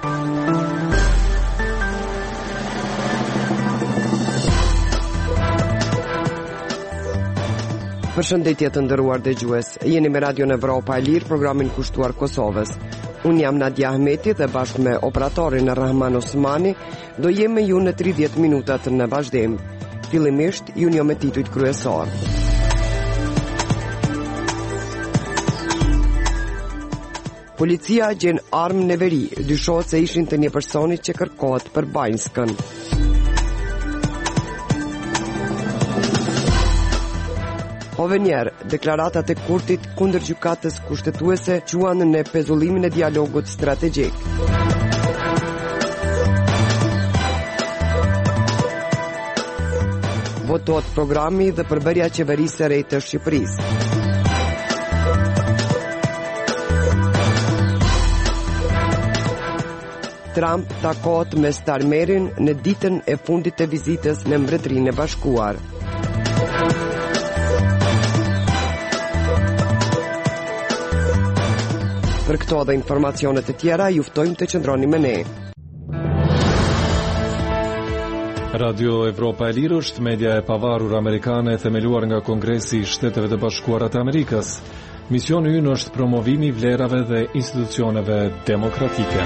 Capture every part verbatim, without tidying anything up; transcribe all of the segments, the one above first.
Përshëndetje të nderuar dëgjues. Jeni me Radio Evropa e Lirë, programin kushtuar Kosovës. Unë jam Nadia Ahmeti dhe bashkë me operatorin Rahman Osmani do jem me ju në tridhjetë minutat në vazhdim. Fillimisht ju njo me titujt kryesor. Policia gjen armë në veri, dyshohet se ishin të një personit që kërkohet për Banjskën. Hovenjer, deklaratat e Kurtit kundër gjykatës kushtetuese quan në pezullimin e dialogut strategjik. Votohet programi dhe përbërja qeverisë së re të Shqipërisë. Trump takohet me Starmerin në ditën e fundit të vizitës në Mbretërinë e Bashkuar. Për këto dhe informacionet të tjera, juftojmë të qëndroni me ne. Radio Evropa e Lirë është media e pavarur amerikane themeluar nga Kongresi i Shteteve të Bashkuara të Amerikës. Misioni ynë është promovimi i vlerave dhe institucioneve demokratike.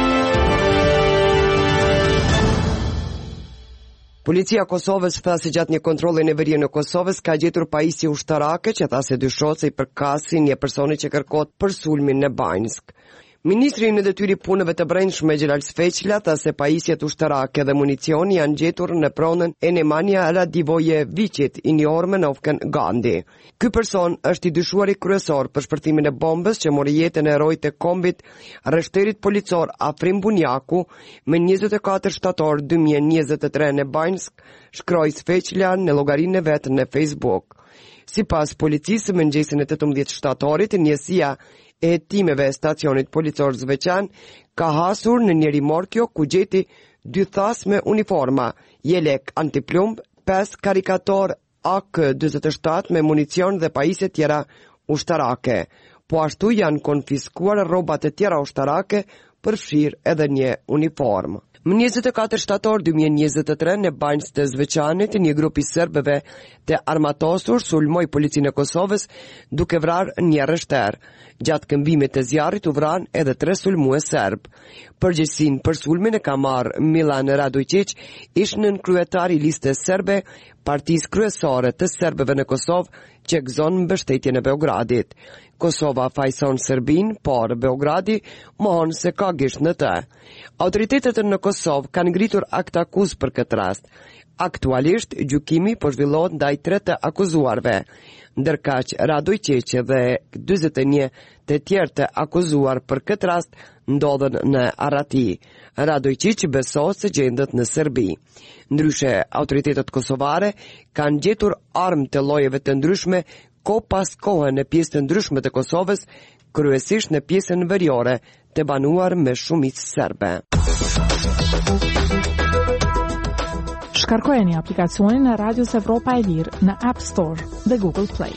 Policia Kosovës tha se gjatë një kontrolli në veri në Kosovës ka gjetur pajisje ushtarake që tha se dyshohet se i përkasin një personi që kërkohet për sulmin në Banjsk. Ministri në detyri punëve të brendshme Xhelal Sfeqla tha se pajisjet ushtarake dhe municioni janë gjetur në pronën e Nemanja Radivojevićit i njohur me Novken Gandhi. Ky person është i dyshuari kryesor për shpërthimin e bombës që mori jetën e herojit të kombit rreshterit policor Afrim Bunjaku me njëzet e katër shtator dy mijë e njëzet e tre në Banjsk, shkroi Sfeqla në llogarinë e vet në Facebook. Sipas policisë, mëngjesin e tetëmbëdhjetë shtatorit, njësia e hetimeve e stacionit policor Zveçan ka hasur në një rimorkjo ku gjeti dy thas me uniforma, jelek antiplumb, pesë karikator A K njëzet e shtatë me municion dhe pajisje tjera ushtarake. Po ashtu janë konfiskuar rrobat e tjera ushtarake, përfshirë edhe një uniformë. Më njëzet e katër shtator dy mijë e njëzet e tre në Banjsk të Zveçanit, një grup i serbëve të armatosur sulmoi policinë e Kosovës duke vrarë një rreshter. Gjatë këmbimit të zjarrit u vran edhe tre sulmues serb. Përgjegjësinë për sulmin e ka marrë Milan Radojčić, ish nën kryetari i listës serbe, partisë kryesore të serbëve në Kosovë që gëzon mbështetjen e Beogradit. Kosova fajson Serbin, por Beogradi mohon se ka gisht në të. Autoritetet në Kosovë kanë ngritur akt akuz për këtë rast. Aktualisht, gjykimi po zhvillohet ndaj tre të akuzuarve, ndërkaq Radojčić dhe dyzet e një të tjerë të akuzuar për këtë rast ndodhen në Arati. Radojčić besohet se gjendet në Serbi. Ndryshe, autoritetet kosovare kanë gjetur armë të llojeve të ndryshme ko pas kohë në pjesë të ndryshme të Kosovës, kryesisht në pjesën veriore të banuar me shumicë serbe. Shkarkojeni aplikacionin e Radios Evropa e Lirë në App Store dhe Google Play.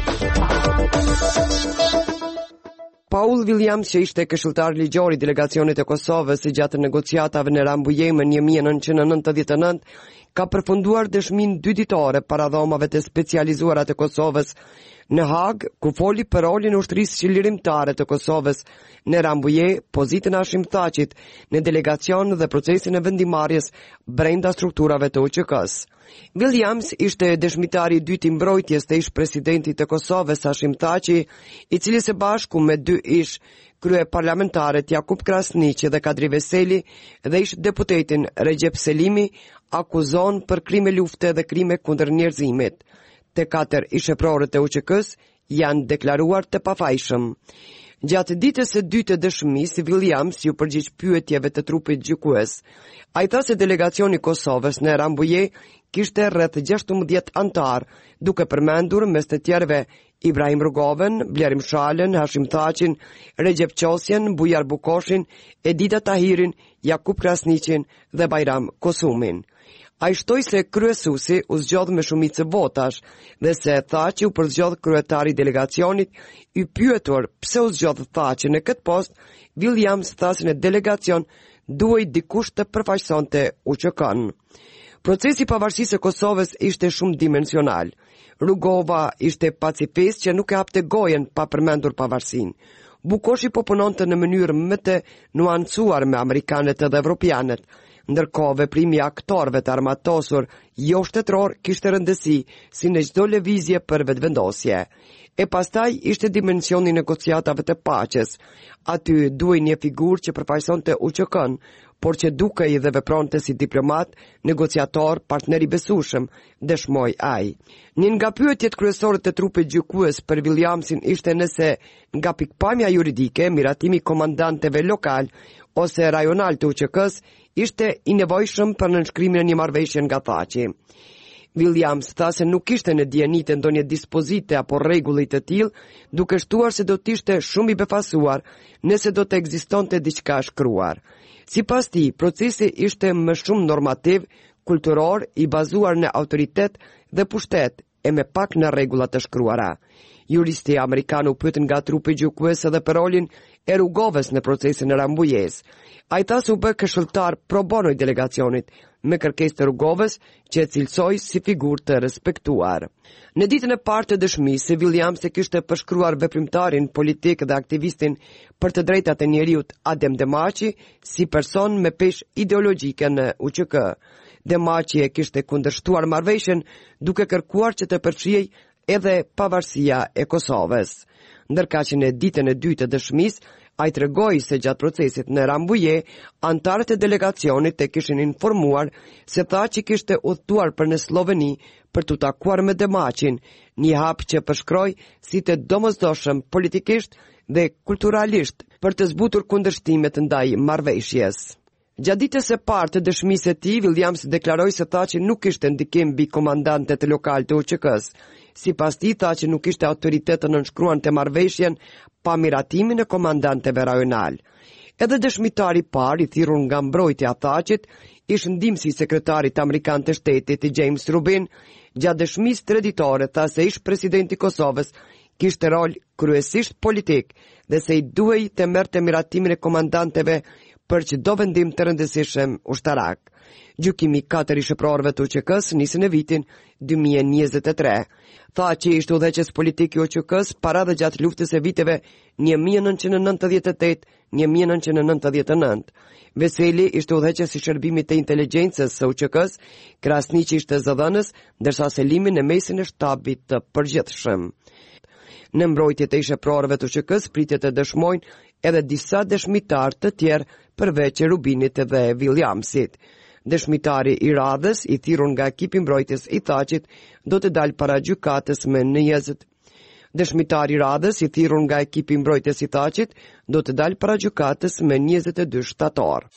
Paul Williams, që ishte këshilltar ligjor i delegacionit të Kosovës gjatë negociatave në Rambujej në një mijë e nëntëqind e nëntëdhjetë e nëntë, ka përfunduar dëshminë dy ditore para dhomave të specializuara të Kosovës në Hag, ku foli për rolin e ushtrisë qlirimtare të Kosovës në Rambujej, pozitën e Hashim Thaqit në delegacion dhe procesin e vendimarrjes brenda strukturave të U Q K-s. Williams ishte dëshmitari i dytë i mbrojtjes të ish presidentit të Kosovës Hashim Thaqi, i cili së bashku me dy ish krye parlamentarët Jakub Krasniqi dhe Kadri Veseli dhe ish deputetin Recep Selimi akuzon për krime lufte dhe krime kundër njerëzimit. Të katër isheprorët e U Q K-s janë deklaruar të pafajshëm. Gjatë ditës së dytë të dëshmisë, Williams ju përgjigj pyetjeve të trupit gjykues. Ai tha se delegacioni i Kosovës në Rambujej kishte rreth gjashtëmbëdhjetë antar, duke përmendur mes të tjerëve Ibrahim Rugoven, Blerim Shalën, Hashim Thaqin, Recep Qosjen, Bujar Bukoshin, Edita Tahirin, Jakub Krasniqin dhe Bajram Kosumin. A i shtoi se kryesuesi u zgjodh me shumicë votash dhe se tha që u përzgjodh kryetari i delegacionit. I pyetur pse u zgjodh tha që në këtë post Williams tha se në delegacion duhej dikush të përfaqësonte U Q K-n. Procesi i pavarësisë së Kosovës ishte shumë dimensional. Rugova ishte pacifist që nuk e hapte gojen pa përmendur pavarësinë. Bukoshi po punonte në mënyrë më të nuancuar me amerikanët dhe evropianët, ndërkohë veprimi i aktorëve të armatosur jo shtetëror kishte rëndësi si në çdo lëvizje për vetëvendosje. E pastaj ishte dimensioni i negociatave të paqes. Aty duhej një figurë që përfaqësonte U Q K-n, por që dukej dhe vepronte si diplomat, negociator, partner i besueshëm, dëshmoi ai. Një nga pyetjet kryesore të trupit gjykues për Williamsin ishte nëse nga pikpamja juridike miratimi komandanteve lokal ose rajonal të U Q K-s ishte i nevojshëm për nënshkrimin e një marrëveshje nga Thaçi. Williams tha se nuk ishte në dijenit e ndonjë dispozite apo rregulli të tillë, duke shtuar se do të ishte shumë i befasuar nëse do të ekzistonte diçka shkruar. Sipas tij, procesi ishte më shumë normativ, kulturor, i bazuar në autoritet dhe pushtet e me pak në rregulla të shkruara. Juristi amerikan u pyet nga trupi gjykues edhe për rolin e Rugovës në procesin e Rambujes. Ai tha se u bë këshilltar pro bono i delegacionit, me kërkesë të Rugovës që e cilësoi si figurë të respektuar. Në ditën e parë të dëshmisë, se Williams e kishte përshkruar veprimtarin politik dhe aktivistin për të drejtat e njeriut Adem Demaçi si person me peshë ideologjike në U Q K. Demaçi e kishte kundërshtuar marrëveshjen duke kërkuar që të përfshihej edhe pavarësia e Kosovës. Ndërka që në ditën e dytë të dëshmisë, ai tregoi se gjatë procesit në Rambuje, antarët e delegacionit e kishin informuar se Thaçi kishte udhëtuar për në Sloveni për të takuar me Demaçin, një hap që përshkroi si të domosdoshëm politikisht dhe kulturalisht për të zbutur kundërshtimet ndaj marrëveshjes. Gjatë ditës së parë të dëshmisë së tij, Williams deklaroi se Thaçi nuk kishte ndikim mbi komandantet lokal të U Q K-s. Sipas tij, Thaçi nuk kishte autoritet të nënshkruante marrëveshjen pa miratimin e komandanteve rajonal. Edhe dëshmitari i parë i thirrur nga mbrojtja e Thaçit, ish ndihmësi i sekretarit amerikan të shtetit James Rubin, gjatë dëshmisë treditore tha se ish presidenti i Kosovës kishte rol kryesisht politik dhe se i duhej të merrte miratimin e komandanteve për çdo vendim të rëndësishëm ushtarak. Gjykimi i katër i shëprorëve të U Q K-s nisi në vitin dy mijë e njëzet e tre. Thaçi ishte udhëheqës politik i U Q K-s para dhe gjatë luftës së viteve një mijë e nëntëqind e nëntëdhjetë e tetë - një mijë e nëntëqind e nëntëdhjetë e nëntë. Veseli ishte udhëheqës i shërbimit të inteligjencës së U Q K-s, Krasniqi ishte zëdhënës, ndërsa Selimi në mesin e shtabit të përgjithshëm. Në mbrojtjet e shëprorëve të U Q K-s pritet të dëshmojnë edhe disa dëshmitar të tjerë përveç Rubinit dhe Williamsit. Dëshmitari i radhës, i thirrur nga ekipi mbrojtjes i Thaçit, do të dalë para gjykatës më në njëzet. Dëshmitari i radhës, i thirrur nga ekipi mbrojtjes i Thaçit, do të dalë para gjykatës më njëzet e dy shtator.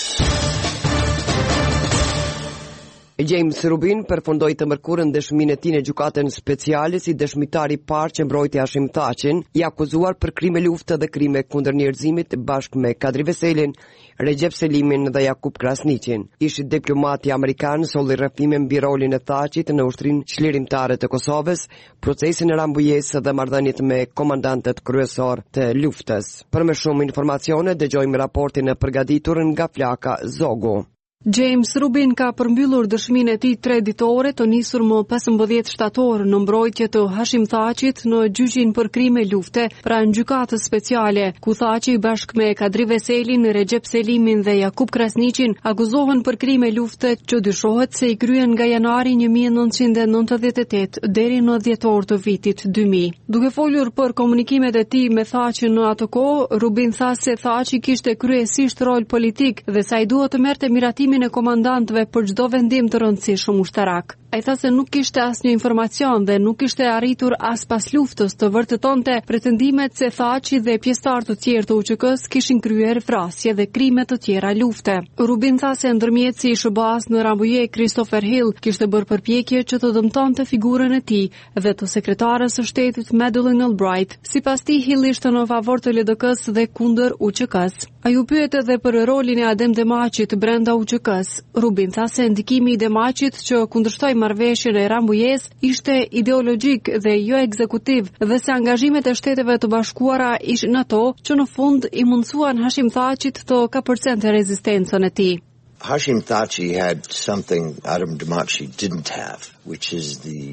James Rubin përfundoi të mërkurën dëshminë e tij në gjykatën speciale si dëshmitari i parë që mbrojti Hashim Thaçin, i akuzuar për krime lufte dhe krime kundër njerëzimit bashkë me Kadri Veselin, Recep Selimin dhe Jakub Krasniqin. Ishi diplomati amerikan solli rrëfime mbi rolin e Thaçit në ushtrinë çlirimtare të Kosovës, procesin e Rambujes dhe marrëdhëniet me komandantët kryesor të luftës. Për më shumë informacione dëgjojmë raportin e përgatitur nga Flaka Zogu. James Rubin ka përmbyllur dëshminë e tij tre ditore të nisur më pesëmbëdhjetë shtator në mbrojtje të Hashim Thaçit në gjyqin për krime lufte pranë gjykatës speciale, ku Thaçi bashkë me Kadri Veselin, Recep Selimin dhe Jakub Krasniqin akuzohen për krime lufte që dyshohet se i kryen nga janari një mijë e nëntëqind e nëntëdhjetë e tetë deri në dhjetor të vitit dy mijë. Duke folur për komunikimet e tij me Thaçin në atë kohë, Rubin tha se Thaçi kishte kryesisht rol politik dhe sa i duhet të merrte miratim e komandantëve për çdo vendim të rëndësishëm ushtarak. Ai tha se nuk kishte asnjë informacion dhe nuk kishte arritur as pas luftës të vërtetonte pretendimet se Thaçi dhe pjesëtarë të tjerë të U Q K-s kishin kryer vrasje dhe krime të tjera lufte. Rubin tha se ndërmjetësi i S B A-s në Rambuje, Christopher Hill, kishte bërë përpjekje që të dëmtonte figurën e tij dhe të sekretarës së shtetit Madeleine Albright. Sipas tij, Hill ishte në favor të L D K-s dhe kundër U Q K-s. Ai u pyet edhe për rolin e Adem Demaçit brenda U Q K-s. Rubin tha se ndikimi i Demaçit që kundërshtoi marrëveshjen e Rambujes ishte ideologjik dhe jo ekzekutiv dhe se angazhimet e Shteteve të Bashkuara ishin ato që në fund i mundsuan Hashim Thaçit të kapërcente rezistencën e tij. Hashim Thaçi had something Adem Demaçi didn't have, which is the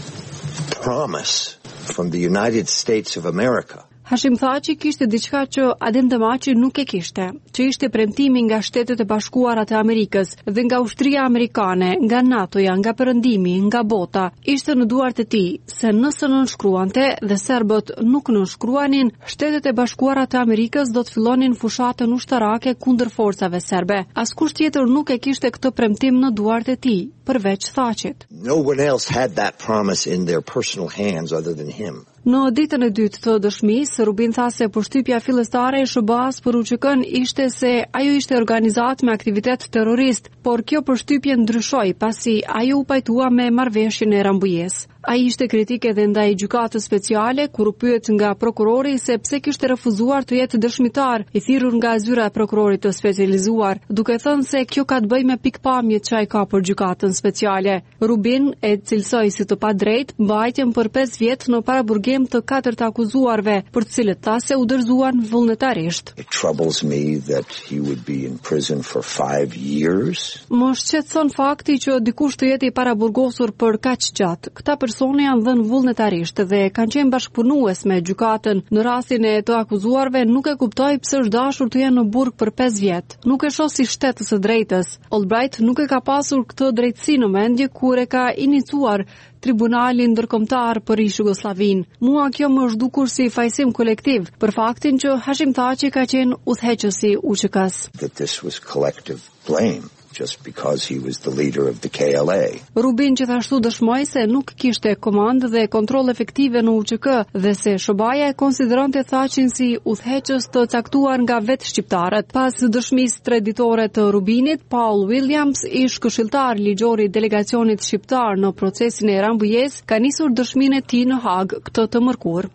promise from the United States of America. Hashim Thaçi kishte diçka që Adem Demaçi nuk e kishte, që ishte premtimi nga Shtetet e Bashkuara të Amerikës dhe nga ushtria amerikane, nga NATO-ja, nga Perëndimi, nga bota. Ishte në duart e tij se nëse nënshkruante dhe serbët nuk nënshkruanin, Shtetet e Bashkuara të Amerikës do të fillonin fushatën ushtarake kundër forcave serbe. Askush tjetër nuk e kishte këtë premtim në duart e tij, përveç Thaçit. No one else had that promise in their personal hands other than him. Në ditën e dytë të dëshmisë, Rubin tha se përshtypja fillestare e S B A-s për U Q K-n ishte se ajo ishte organizat me aktivitet terrorist, por kjo përshtypje ndryshoi pasi ajo u pajtua me marrëveshjen e Rambujes. Ai ishte kritik edhe ndaj gjykatës speciale kur u pyet nga prokurori se pse kishte refuzuar të jetë dëshmitar i thirrur nga zyra e prokurorit të specializuar, duke thënë se kjo ka të bëjë me pikpamjet që ai ka për gjykatën speciale. Rubin e cilsoi si të padrejtë mbajtjen për pesë vjet në paraburgim të katërt akuzuarve, për të cilët tha se u dorëzuan vullnetarisht. It troubles me that he would be in prison for five years. Më shqetëson fakti që dikush të jetë i paraburgosur për kaq gjatë. Këta persone janë dhënë vullnetarisht dhe kanë qenë bashkëpunues me gjykatën. Në rastin e të akuzuarve nuk e kuptoj pse është dashur të jenë në burg për pesë vjet. Nuk e shoh si shtetës së drejtës. Albright nuk e ka pasur këtë drejtësi në mendje kur e ka iniciuar Tribunalin ndërkombëtar për ish-Jugosllavin. Mua kjo më është dukur si fajsim kolektiv për faktin që Hashim Thaçi ka qenë udhëheqësi U Q K-s. That this was collective blame just because he was the leader of the K L A. Rubin gjithashtu dëshmoi se nuk kishte komandë dhe kontroll efektive në U Q K dhe se S B A-ja e konsideronte Thaçin si udhëheqës të caktuar nga vetë shqiptarët. Pas dëshmisë tre ditore të Rubinit, Paul Williams, ish këshilltar ligjor i delegacionit shqiptar në procesin e Rambujes, ka nisur dëshminë e tij në Hag këtë të mërkur.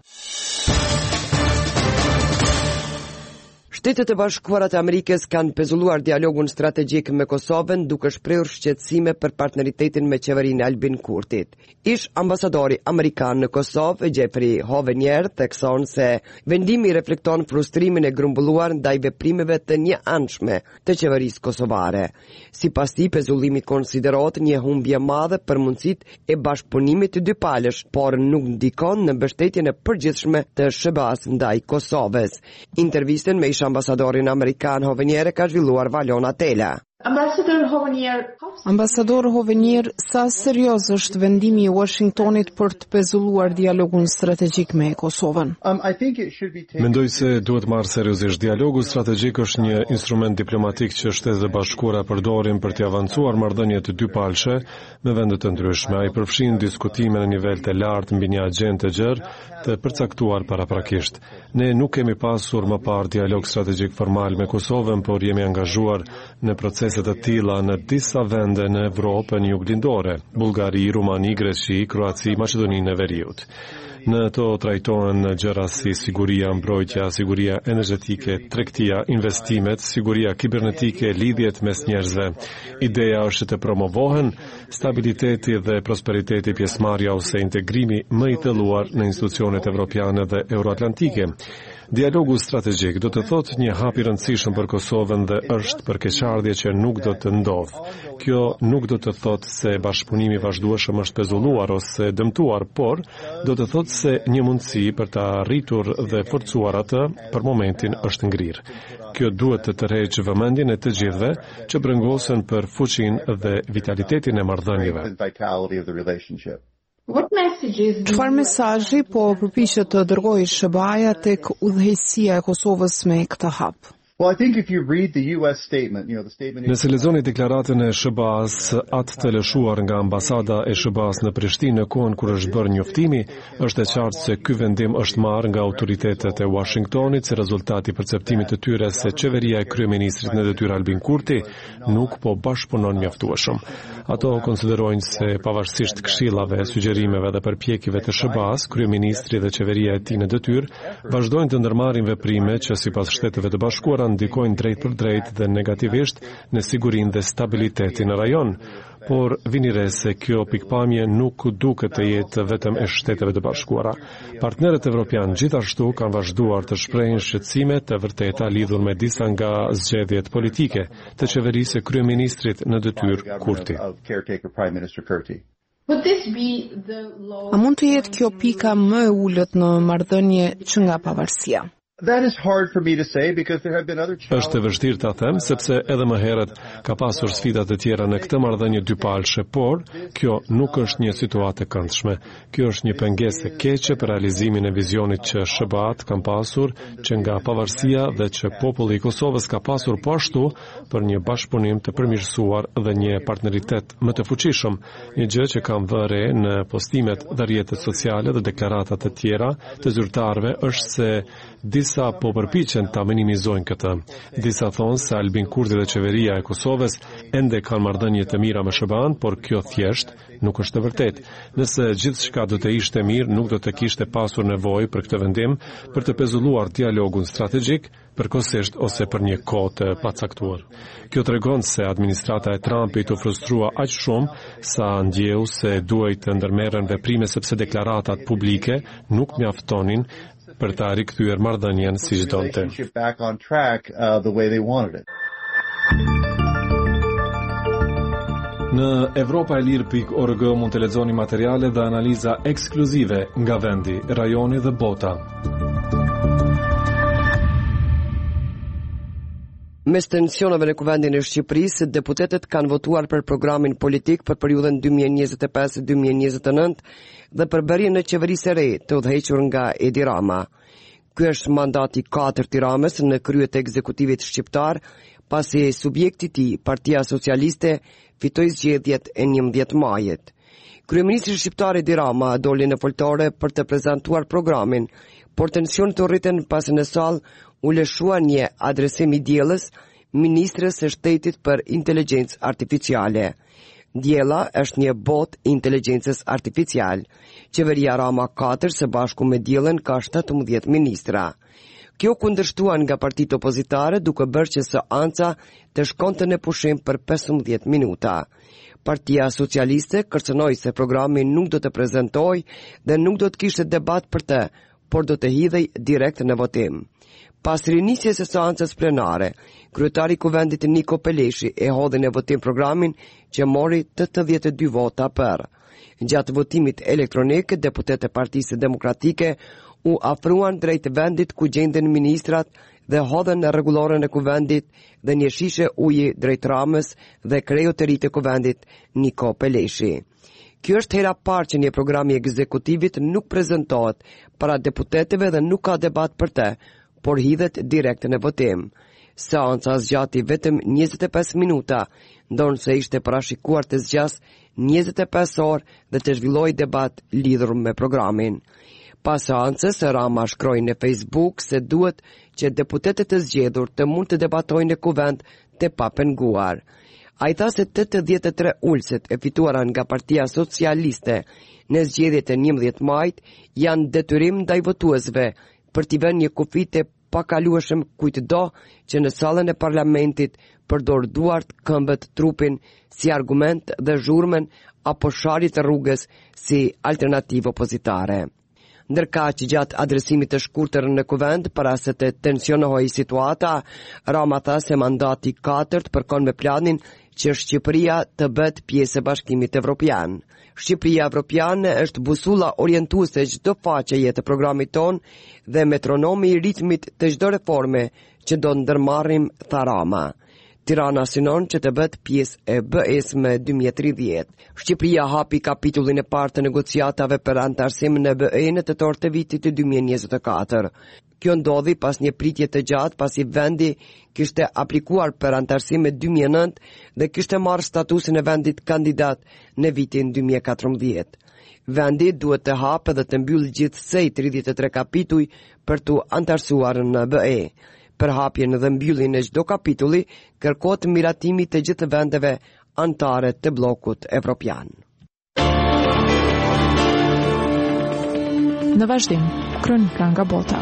Shtetet e Bashkuara të Amerikës kanë pezulluar dialogun strategjik me Kosovën duke shprehur shqetësime për partneritetin me qeverinë e Albin Kurtit. Ish ambasadori amerikan në Kosovë, Jeffrey Hovenier, thekson se vendimi reflekton frustrimin e grumbulluar ndaj veprimeve të njëanshme të qeverisë kosovare. Sipas tij, pezullimi konsiderohet një humbje e madhe për mundësitë e bashkëpunimit të dypalësh, por nuk ndikon në mbështetjen e përgjithshme të S B A-s ndaj Kosovës. Intervistën me ish ambasadorin amerikan Hovenier ka zhvilluar Valona Tela. Ambasador Hovenier, Ambasador Hovenier, sa serioz është vendimi i Washingtonit për të pezulluar dialogun strategjik me Kosovën? Um, I think it should be taken... Mendoj se duhet marrë seriozisht. Dialogu strategjik është një instrument diplomatik që Shtetet e Bashkuara përdorin për të avancuar marrëdhënie të dypalëshe me vende të ndryshme. Ai përfshin diskutime në nivel të lartë mbi një agjendë të gjerë të përcaktuar paraprakisht. Ne nuk kemi pasur më parë dialog strategjik formal me Kosovën, por jemi angazhuar në procese të tilla në disa vende në Evropën juglindore: Bullgari, Rumani, Greqi, Kroaci, Maqedoninë e Veriut. Në to trajtohen gjëra si siguria, mbrojtja, siguria energjetike, tregtia, investimet, siguria kibernetike, lidhjet mes njerëzve. Ideja është të promovohen stabiliteti dhe prosperiteti, pjesëmarrja ose integrimi më i thelluar në institucionet evropiane dhe euroatlantike. Dialogu strategjik do të thotë një hap i rëndësishëm për Kosovën dhe është për keqardhje që nuk do të ndodhë. Kjo nuk do të thotë se bashkëpunimi vazhdueshëm është pezulluar ose dëmtuar, por do të thotë se një mundësi për të arritur dhe forcuar atë për momentin është ngrirë. Kjo duhet të tërheqë vëmendjen e të gjithëve që brëngosen për fuqinë dhe vitalitetin e marrëdhënieve. Çfarë mesazhi po përpiqet të dërgojë S B A-ja tek udhëheqësia e Kosovës me këtë hap? Well, I think if you read the U S statement, you know, the statement... Nëse lexoni deklaratën e S B A-s, atë të lëshuar nga ambasada e S B A-s në Prishtinë në kohën kur është bërë njoftimi, është e qartë se ky vendim është marrë nga autoritetet e Washingtonit si rezultati i perceptimit të tyre se qeveria e kryeministrit në detyrë Albin Kurti nuk po bashkëpunon mjaftueshëm. Ato konsiderojnë se pavarësisht këshillave, sugjerimeve dhe përpjekjeve të S B A-s, kryeministri dhe qeveria e tij në detyrë vazhdojnë të ndërmarrin veprime që sipas Shteteve të Bashkuara ndikojnë drejt për drejt dhe negativisht në sigurinë dhe stabilitetin në rajon. Por vini re se kjo pikpamje nuk duket të jetë vetëm e Shteteve të Bashkuara. Partnerët evropian gjithashtu kanë vazhduar të shprehin shqetësime të vërteta lidhur me disa nga zgjedhjet politike të qeverisë së kryeministrit në detyrë Kurti. A mund të jetë kjo pika më e ulët në marrëdhënie që nga pavarësia? That is hard for me to say because there have been other challenges. Është e vështirë ta them sepse edhe më herët ka pasur sfida të tjera në këtë marrëdhënie dypalshe, por kjo nuk është një situatë e këndshme. Kjo është një pengesë e keqe për realizimin e vizionit që S B A-t kanë pasur, që nga pavarësia dhe që populli i Kosovës ka pasur po ashtu për një bashkëpunim të përmirësuar dhe një partneritet më të fuqishëm, një gjë që kam vënë re në postimet dhe rrjetet sociale dhe deklaratat e tjera të zyrtarëve është se disa po përpiqen ta minimizojnë këtë. Disa thonë se Albin Kurti dhe qeveria e Kosovës ende kanë marrëdhënie të mira me S B A-n, por kjo thjesht nuk është e vërtetë. Nëse gjithçka do të ishte mirë, nuk do të kishte pasur nevojë për këtë vendim për të pezulluar dialogun strategjik, përkohësisht ose për një kohë të pacaktuar. Kjo tregon se administrata e Trumpit u frustrua aq shumë sa ndjeu se duhej të ndërmerren veprime sepse deklaratat publike nuk mjaftonin për ta rikthyer marrëdhënien siç donte. Në Evropa e Lirë pikë org mund të lexoni materiale dhe analiza ekskluzive nga vendi, rajoni dhe bota. Mes tensioneve në kuvendin e Shqipërisë, deputetët kanë votuar për programin politik për periudhën dy mijë e njëzet e pesë deri dy mijë e njëzet e nëntë dhe për bërjen në qeverisë e re të udhëhequr nga Edi Rama. Ky është mandati i katërt i Ramës në krye të ekzekutivit shqiptar, pasi subjekti i tij, Partia Socialiste, fitoi zgjedhjet e njëmbëdhjetë majit. Kryeministri shqiptar Edi Rama doli në foltore për të prezantuar programin, por tensionet u rritën pasi në sallë u lëshua një adresim i diellës ministres së shtetit për inteligjencë artificiale. Diella është një botë inteligjencës artificial. Qeveria Rama katër së bashku me diellën ka shtatëmbëdhjetë ministra. Kjo kundërshtuan nga partitë opozitare duke bërë që seanca të shkonte në pushim për pesëmbëdhjetë minuta. Partia Socialiste kërcënoi se programi nuk do të prezantojë dhe nuk do të kishte debat për të, por do të hidhej direkt në votim. Pas rinisjes së seancës plenare, kryetari i kuvendit Niko Peleshi e hodhi në votim programin që mori tetëdhjetë e dy vota për. Gjatë votimit elektronik, deputetët e Partisë Demokratike u afruan drejt vendit ku gjenden ministrat dhe hodhen në rregulloren e kuvendit dhe një shishe uji drejt Ramës dhe kreu të ri të kuvendit Niko Peleshi. Kjo është hera parë që një program i ekzekutivit nuk prezantohet para deputetëve dhe nuk ka debat për të, por hidhet direkt në votim. Seanca zgjati vetëm njëzet e pesë minuta, ndonë se ishte parashikuar të zgjas njëzet e pesë orë dhe të zhvilloj debat lidhur me programin. Pas seancës, Rama shkroi në Facebook se duhet që deputetët e zgjedhur të mund të debatojnë në kuvend të papenguar. A i tha se tetëdhjetë e tre ulëset e fituara nga Partia Socialiste në zgjedhjet e njëmbëdhjetë majit janë detyrim ndaj votuesve për t'i vënë një kufi të pakalueshëm kujtdo që në sallën e parlamentit përdor duart, këmbët, trupin si argument dhe zhurmën apo sharit të rrugës si alternativë opozitare. Ndërka që gjatë adresimit të shkurtër në kuvend, para se të tensionohoj situata, Rama tha se mandati katërt përkon me planin që Shqipëria të bëhet pjesë e Bashkimit Evropian. Shqipëria Evropiane është busulla orientuese çdo faqeje të programit ton dhe metronomi i ritmit të çdo reforme që do ndërmarrim, tha Rama. Tirana synon që të bëhet pjesë e B E-s më dy mijë e tridhjetë. Shqipëria hapi kapitullin e parë të negociatave për antarësim në B E në tetor të vitit të dy mijë e njëzet e katër. Kjo ndodhi pas një pritje të gjatë pasi vendi kishte aplikuar për antarësi me dy mijë e nëntë dhe kishte marrë statusin e vendit kandidat në vitin dy mijë e katërmbëdhjetë. Vendi duhet të hapë dhe të mbyllë gjithsej tridhjetë e tre kapituj për të antarësuar në B E. Për hapjen dhe mbylljen e çdo kapitulli kërkohet miratimi të gjithë vendeve anëtare të bllokut evropian. Në vazhdim, kronika nga bota.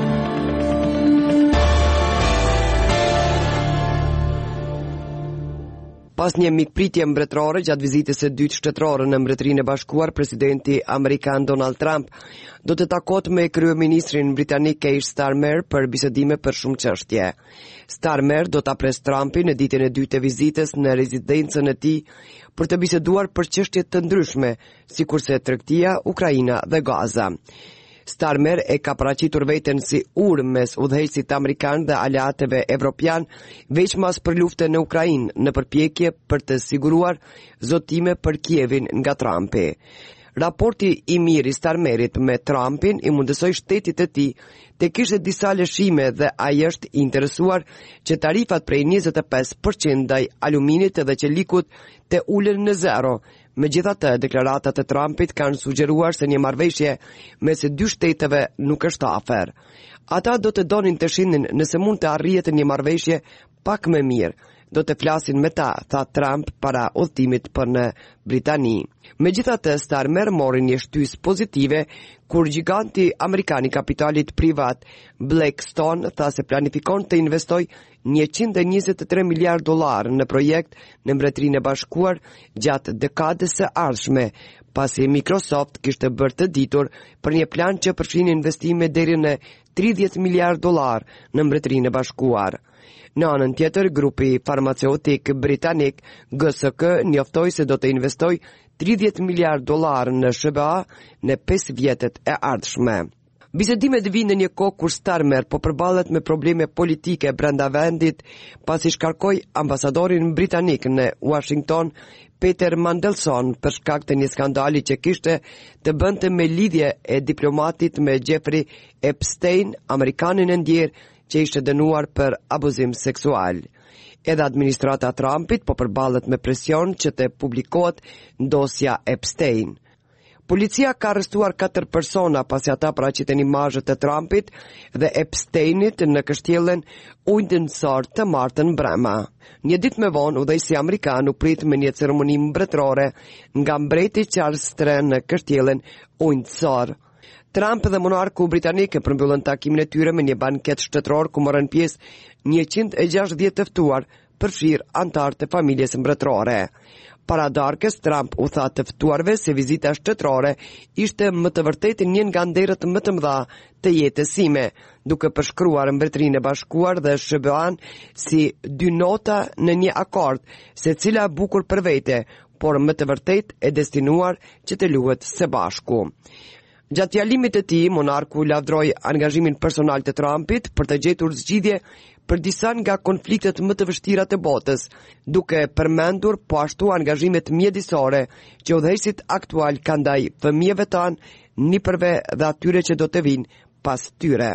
Pas një mikpritje mbretërore gjatë vizitës së dytë shtetërore në Mbretërinë e Bashkuar, presidenti amerikan Donald Trump do të takohet me kryeministrin britanik Keir Starmer për bisedime për shumë çështje. Starmer do ta pres Trumpin në ditën e dytë të vizitës në rezidencën e tij për të biseduar për çështje të ndryshme, sikurse tregtia, Ukraina dhe Gaza. Starmer e ka paraqitur veten si urë mes udhëheqësit amerikan dhe aleatëve evropian, veçmas për luftën në Ukrainë, në përpjekje për të siguruar zotime për Kievin nga Trumpi. Raporti i mirë i Starmerit me Trumpin i mundësoi shtetit të tij të kishte disa lëshime dhe ai është i interesuar që tarifat prej njëzet e pesë përqind ndaj aluminit dhe qelikut të ulen në zero. Megjithatë, deklaratat e Trumpit kanë sugjeruar se një marrëveshje mes dy shteteve nuk është afër. Ata do të donin të shihnin nëse mund të arrihet një marrëveshje pak më mirë. Do të flasin me ta, tha Trump para udhëtimit për në Britani. Megjithatë, Starmer mori një shtysë pozitive kur giganti amerikan i kapitalit privat Blackstone tha se planifikon të investoj njëqind e njëzet e tre miliard dollar në projekt në Mbretërinë e Bashkuar gjatë dekadës së ardhshme, pasi Microsoft kishte bërë të ditur për një plan që përfshin investime deri në tridhjetë miliard dollar në Mbretërinë e Bashkuar. Në anën tjetër, grupi farmaceutik britanik G S K njoftoi se do të investoj tridhjetë miliard dollar në S B A në pesë vjetët e ardhshme. Bisedimet vinë në një kohë kur Starmer po përballet me probleme politike brenda vendit, pasi shkarkoi ambasadorin britanik në Washington, Peter Mandelson, për shkak të një skandali që kishte të bënte me lidhje e diplomatit me Jeffrey Epstein, amerikanin e ndjerë që ishte dënuar për abuzim seksual. Edhe administrata Trumpit po përballet me presion që të publikohet ndosja Epstein. Policia ka arrestuar katër persona pasi ata paraqiten imazhet e Trumpit dhe Epsteinit në kështjellën ujtësor të martën brema. Një ditë më vonë, udhëheqësi amerikan u prit me një ceremoni mbretërore nga mbreti Charles tre në kështjellën ujtësor. Trump dhe monarku britanik e përmbyllën takimin e tyre me një banket shtetëror ku morën pjesë njëqind e gjashtëdhjetë të ftuar, përfshirë antar të familjes mbretërore. Para darkës, Trump u tha të ftuarve se vizita shtetërore ishte më të vërtetë një nga nderët më të mëdha të jetës sime, duke përshkruar Mbretërinë e Bashkuar dhe S B A-n si dy nota në një akord, secila bukur për vete, por më të vërtetë e destinuar që të luhet së bashku. Gjatë fjalimit të tij, monarku lavdroi angazhimin personal të Trumpit për të gjetur zgjidhje për disa nga konfliktet më të vështira të botës, duke përmendur po ashtu angazhimet mjedisore që udhëheqësit aktual kanë ndaj fëmijëve tanë, nipërve dhe atyre që do të vinë pas tyre.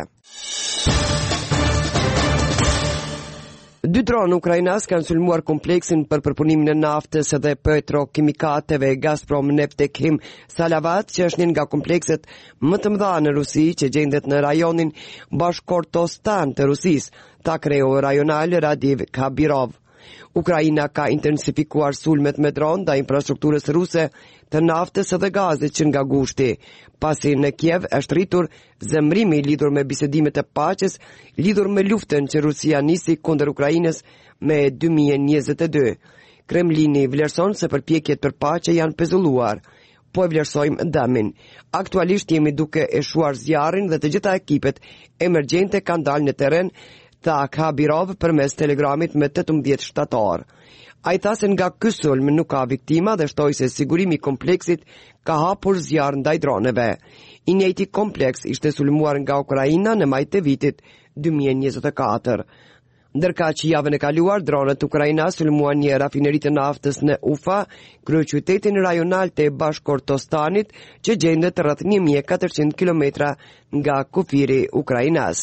Dy dronë ukrainas kanë sulmuar kompleksin për përpunimin e naftës dhe petrokimikateve Gazprom Neftekhim Salavat, që është një nga komplekset më të mëdha në Rusi që gjendet në rajonin Bashkortostan të Rusisë, tha kreu rajonal Radiv Kabirov. Ukraina ka intensifikuar sulmet me dronë ndaj infrastrukturës ruse të naftës dhe gazit që nga gushti, pasi në Kiev është rritur zemrimi lidhur me bisedimet e paqes lidhur me luftën që Rusia nisi kundër Ukrainës me dy mijë e njëzet e dy. Kremlini vlerëson se përpjekjet për paqe janë pezulluar. Po e vlerësojmë dëmin. Aktualisht jemi duke e shuar zjarrin dhe të gjitha ekipet emergjente kanë dalë në terren, tha Kabirov përmes telegramit me tetëmbëdhjetë shtator. Ai tha se nga ky sulm nuk ka viktima dhe shtoi se sigurimi i kompleksit ka hapur zjarr ndaj droneve. I njëjti kompleks ishte sulmuar nga Ukraina në maj të vitit dy mijë e njëzet e katër. Ndërka që javën e kaluar, dronët ukrainas sulmuan një rafineri të naftës në Ufa, kryeqytetin rajonal të Bashkortostanit, që gjendet rreth një mijë e katërqind kilometra nga kufiri ukrainas.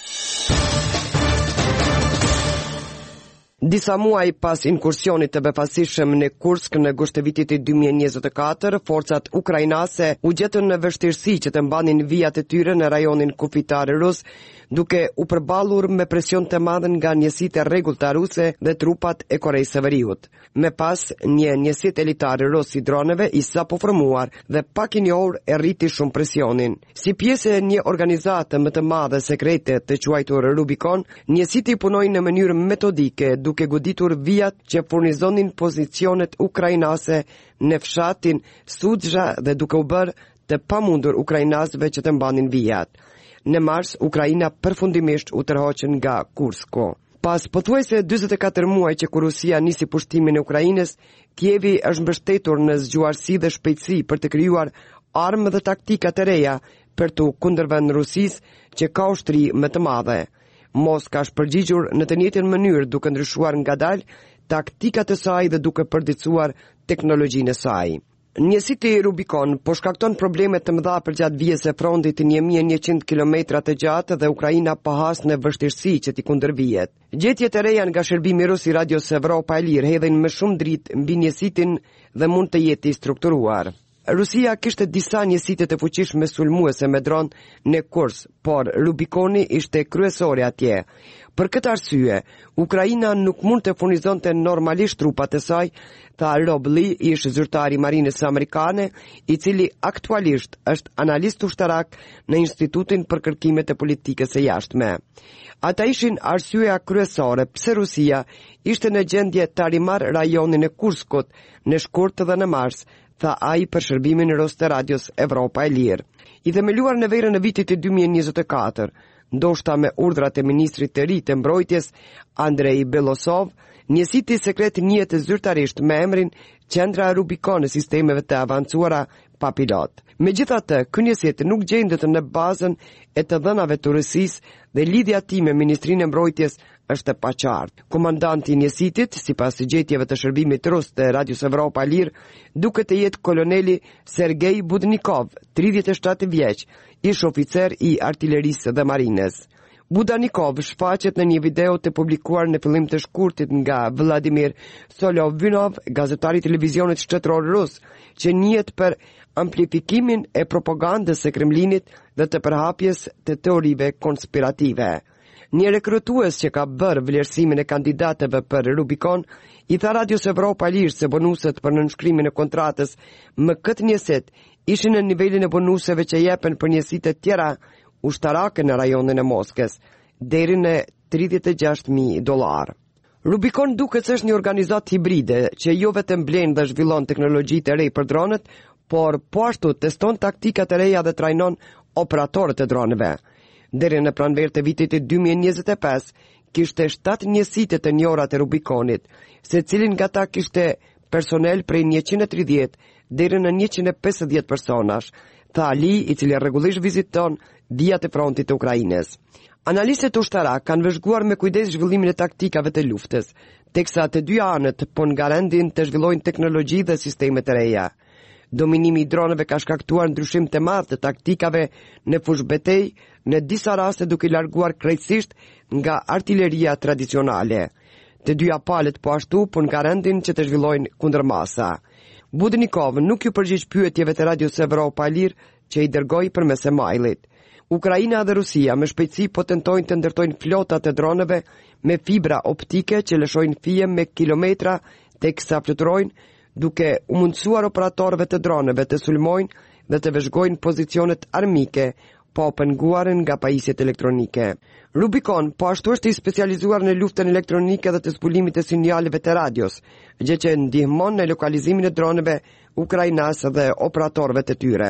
Disa muaj pas inkursionit të befasishëm në Kursk në gusht të vitit dy mijë e njëzet e katër, forcat ukrainase u gjetën në vështirësi që të mbanin vijat e tyre në rajonin kufitar rus, duke u përballur me presion të madh nga njësitë e rregullta ruse dhe trupat e Koreisë së Veriut. Me pas një njësit elitar rus i droneve i sapo formuar dhe pak i një orë e rriti shumë presionin. Si pjesë e një organizate më të madhe sekrete të quajtur Rubicon, njësitë i punojnë në mënyrë metodike duke goditur vijat që furnizonin pozicionet ukrainase në fshatin Sudzha dhe duke u bërë të pamundur ukrainasëve që të mbanin vijat. Në mars, Ukraina përfundimisht u tërhoqën nga Kursko. Pas pothuajse dyzet e katër muaj që kur Rusia nisi pushtimin e Ukrainës, Kievi është mbështetur në zgjuarsi dhe shpejtësi për të krijuar armë dhe taktika të reja për të kundërvënë Rusisë që ka ushtri më të madhe. Moska është përgjigjur në të njëjtën mënyrë duke ndryshuar ngadalë taktikat e saj dhe duke përditësuar teknologjinë e saj. Njësiti Rubicon po shkakton probleme të mëdha për gjatë vijës së frontit një mijë e njëqind kilometra të gjatë dhe Ukraina po has në vështirësi që t'i kundërvijet. Gjetjet e reja nga shërbimi rus i Radios Evropa e Lirë hedhin më shumë dritë mbi njësitin dhe mund të jetë i strukturuar. Rusia kishte disa njësite të fuqishme sulmuese me dron në Kursk, por Rubiconi ishte kryesori atje. Për këtë arsye, Ukraina nuk mund të furnizonte normalisht trupat e saj, tha Rob Lee, ish zyrtari i Marinës Amerikane, i cili aktualisht është analist ushtarak në Institutin për kërkimet e politikës së jashtme. Ata ishin arsyeja kryesore pse Rusia ishte në gjendje të rimarrë rajonin e Kurskut në shkurt dhe në mars, tha ai për shërbimin rus të Radios Evropa e Lirë. I themeluar në verën e vitit dy mijë e njëzet e katër, ndoshta me urdhrat e ministrit të ri të mbrojtjes Andrei Belosov, njësiti sekret njihet zyrtarisht me emrin Qendra Rubicon e sistemeve të avancuara pa pilot. Megjithatë, ky njësit nuk gjendet në bazën e të dhënave të Rusisë dhe lidhja e tij me Ministrinë e Mbrojtjes është e paqartë. Komandanti i njësitit, sipas gjetjeve të shërbimit rus të Radios Evropa e Lirë, duket të jetë koloneli Sergej Budnikov, tridhjetë e shtatë vjeç, ish oficer i artillerisë dhe marinës. Budanikov shfaqet në një video të publikuar në fillim të shkurtit nga Vladimir Solovinov, gazetari i televizionit shtetëror rus, që njihet për amplifikimin e propagandës së Kremlinit dhe të përhapjes të teorive konspirative. Një rekrutues që ka bërë vlerësimin e kandidatëve për Rubicon, i tha Radios Evropa e Lirë se bonuset për nënshkrimin e kontratës më këtë njësit ishin në nivelin e bonuseve që jepen për njësitë tjera ushtarake në rajonin e Moskës, deri në tridhjetë e gjashtë mijë dollar. Rubicon duket se është një organizatë hibride që jo vetëm blen dhe zhvillon teknologji të re për dronët, por po ashtu teston taktikat e reja dhe trajnon operatorët e dronëve. Deri në pranverë të vitit dy mijë e njëzet e pesë, kishte shtatë njësite të njohura të Rubiconit, secilin nga ta kishte personel prej njëqind e tridhjetë deri në njëqind e pesëdhjetë personash, tha Ali, i cili rregullisht viziton vijat e frontit të Ukrainës. Analistët ushtarak kanë vëzhguar me kujdes zhvillimin e taktikave të luftës, teksa të dy anët po ngarendin të zhvillojnë teknologji dhe sisteme të reja. Dominimi i dronëve ka shkaktuar ndryshim të madh të taktikave në fushë betej, në disa raste duke larguar krejtësisht nga artilleria tradicionale. Të dyja palët po ashtu po ngarendin që të zhvillojnë kundërmasa. Budnikov nuk ju përgjigj pyetjeve të Radios Evropa e Lirë që i dërgoi përmes emailit. Ukraina dhe Rusia me shpejtësi po tentojnë të ndërtojnë flotat e dronëve me fibra optike që lëshojnë fije me kilometra teksa fluturojnë, duke u mundësuar operatorëve të dronëve të sulmojnë dhe të vëzhgojnë pozicionet armike, pa u penguar nga pajisjet elektronike. Rubicon po ashtu është i specializuar në luftën elektronike dhe të zbulimit të sinjaleve të radios, gjë që ndihmon në lokalizimin e dronëve ukrainas dhe operatorëve të tyre.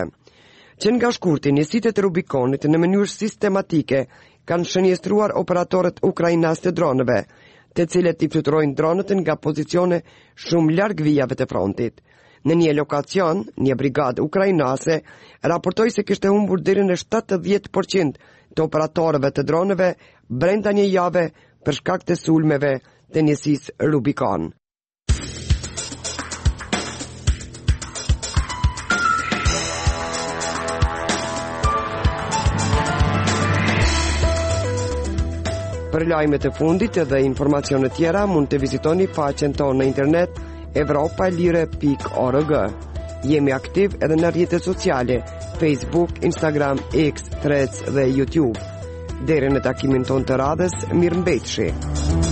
Që nga shkurti, njësitet e Rubiconit në mënyrë sistematike kanë shënjestruar operatorët ukrainas të dronëve, të cilët i fluturojnë dronët nga pozicione shumë larg vijave të frontit. Në një lokacion, një brigadë ukrainase raportoi se kishte humbur deri në shtatëdhjetë përqind të operatorëve të dronëve brenda një jave për shkak të sulmeve të njësisë Rubicon. Për lajmet e fundit dhe informacione tjera mund të vizitoni faqen tonë në internet evropalire pikë org. Jemi aktiv edhe në rrjetet sociale Facebook, Instagram, X, Threads dhe YouTube. Deri në takimin tonë të radhës, mirëmbëjtje.